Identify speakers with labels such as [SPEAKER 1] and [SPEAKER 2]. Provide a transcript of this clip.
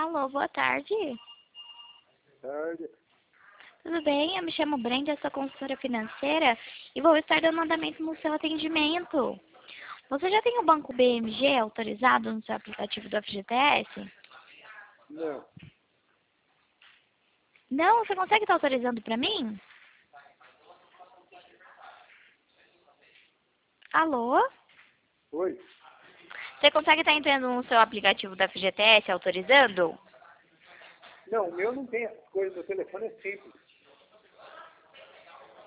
[SPEAKER 1] Alô, boa tarde.
[SPEAKER 2] Tarde.
[SPEAKER 1] Tudo bem? Eu me chamo Brenda, sou consultora financeira e vou estar dando andamento no seu atendimento. Você já tem o banco BMG autorizado no seu aplicativo do FGTS?
[SPEAKER 2] Não.
[SPEAKER 1] Não? Você consegue estar autorizando para mim? Alô?
[SPEAKER 2] Oi?
[SPEAKER 1] Você consegue estar entrando no seu aplicativo do FGTS autorizando?
[SPEAKER 2] Não, o meu não tem essas coisas. Meu telefone é simples.